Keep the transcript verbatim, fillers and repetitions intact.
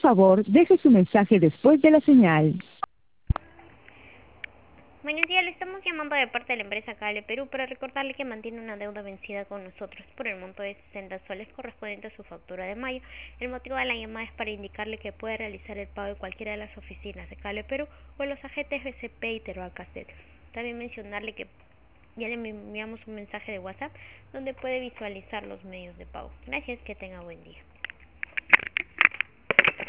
favor, deje su mensaje después de la señal. Buenos días, le estamos llamando de parte de la empresa Cable Perú para recordarle que mantiene una deuda vencida con nosotros por el monto de sesenta soles correspondiente a su factura de mayo. El motivo de la llamada es para indicarle que puede realizar el pago en cualquiera de las oficinas de Cable Perú o en los agentes B C P y Teruel. También mencionarle que ya le enviamos un mensaje de WhatsApp donde puede visualizar los medios de pago. Gracias, que tenga buen día.